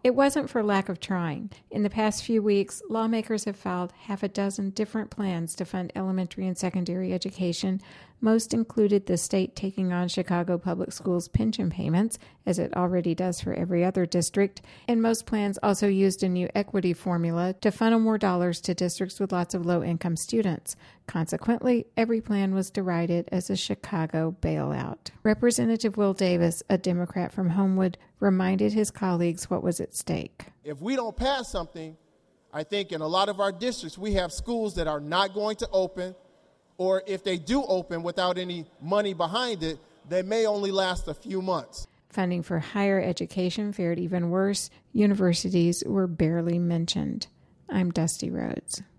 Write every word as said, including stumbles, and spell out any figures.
It wasn't for lack of trying. In the past few weeks, lawmakers have filed half a dozen different plans to fund elementary and secondary education. Most included the state taking on Chicago Public Schools pension payments, as it already does for every other district, and most plans also used a new equity formula to funnel more dollars to districts with lots of low-income students. Consequently, every plan was derided as a Chicago bailout. Representative Will Davis, a Democrat from Homewood, reminded his colleagues what was at stake. If we don't pass something, I think in a lot of our districts, we have schools that are not going to open, or if they do open without any money behind it, they may only last a few months. Funding for higher education fared even worse. Universities were barely mentioned. I'm Dusty Rhodes.